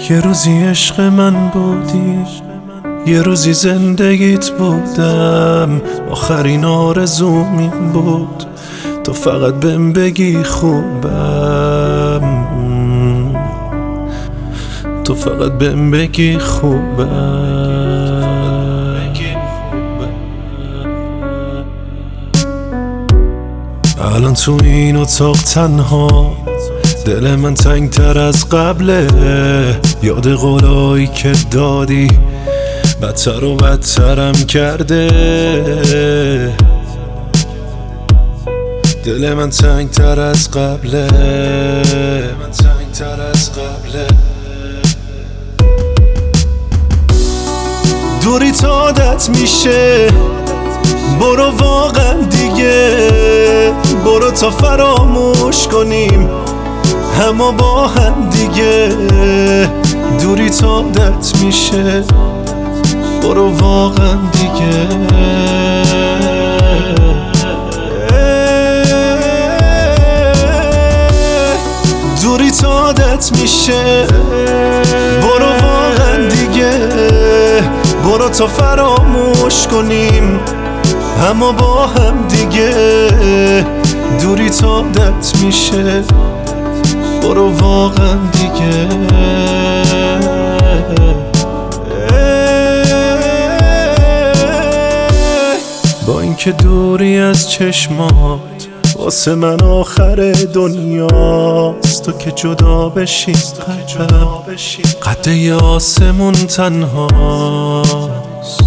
یه روزی عشق من بودی، یه روزی زندگیت بودم، آخرین آرزوم این بود تو فقط بهم بگی خوبم، تو فقط بهم بگی خوبم. الان تو این اتاق تنها، دل من تنگتر از قبله، یاد قولایی که دادی بدتر و بدترم کرده. دل من تنگتر از قبله، دوری تا عادت میشه، برو واقعا دیگه، برو تا فراموش کنیم همه با هم دیگه. دوری تا عادت میشه، برو واقعا دیگه. دوری تا عادت میشه، برو واقعا دیگه، برو تا فراموش کنیم همه با هم دیگه. دوری تا عادت میشه، برو واقعا دیگه. با اینکه دوری از چشمات واسه من آخر دنیاست، تو که جدا بشی قلبم قد آسمون تنهاست،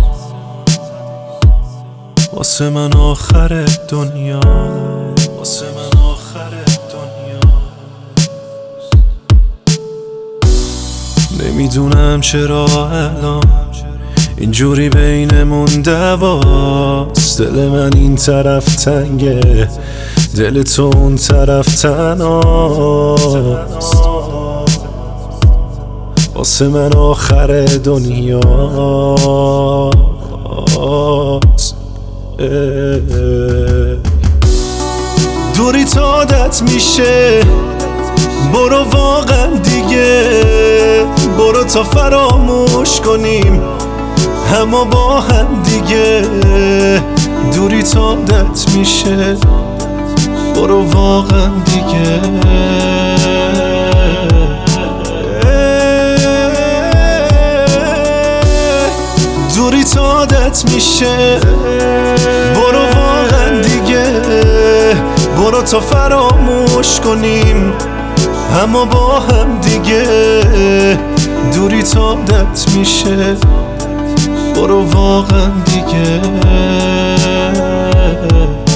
واسه من آخر دنیا، واسه من آخر دنیا. نمیدونم چرا الان اینجوری بینمون دعواست، دل من این طرف تنگه، دل تو اون طرف تنهاست، واسه من آخر دنیاست. دوری تا عادت میشه، برو واقعا دیگه، برو تا فراموش کنیم همه با هم دیگه. دوری تا عادت میشه، برو واقعا دیگه. دوری تا عادت میشه، برو واقعا دیگه، برو تا فراموش کنیم همه با هم دیگه. دوری تا عادت میشه، برو واقعا دیگه.